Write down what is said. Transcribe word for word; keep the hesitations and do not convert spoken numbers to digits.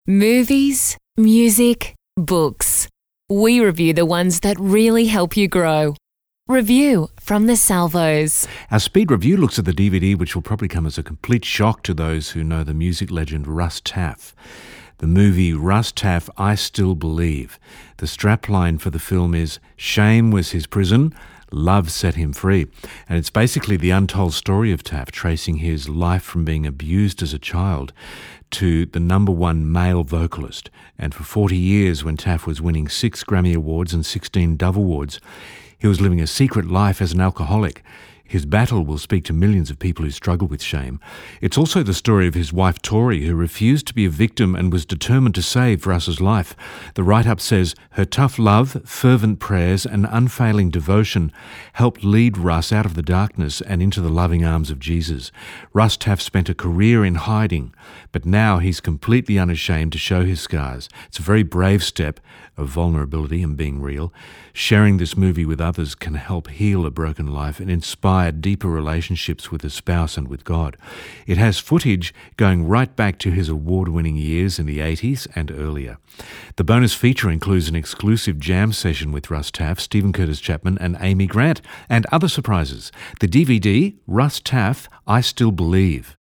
Movies, music, books. We review the ones that really help you grow. Review from the Salvos. Our speed review looks at the D V D, which will probably come as a complete shock to those who know the music legend Russ Taff. The movie Russ Taff, I Still Believe. The strapline for the film is, "Shame was his prison, love set him free." And it's basically the untold story of Taff, tracing his life from being abused as a child to the number one male vocalist. And for forty years, when Taff was winning six Grammy Awards and sixteen Dove Awards, he was living a secret life as an alcoholic. His battle will speak to millions of people who struggle with shame. It's also the story of his wife Tori, who refused to be a victim and was determined to save Russ's life. The write-up says her tough love, fervent prayers and unfailing devotion helped lead Russ out of the darkness and into the loving arms of Jesus. Russ Taff spent a career in hiding, but now he's completely unashamed to show his scars. It's a very brave step of vulnerability and being real. Sharing this movie with others can help heal a broken life and inspire deeper relationships with a spouse and with God. It has footage going right back to his award-winning years in the eighties and earlier. The bonus feature includes an exclusive jam session with Russ Taff, Stephen Curtis Chapman and Amy Grant, and other surprises. The D V D, Russ Taff, I Still Believe.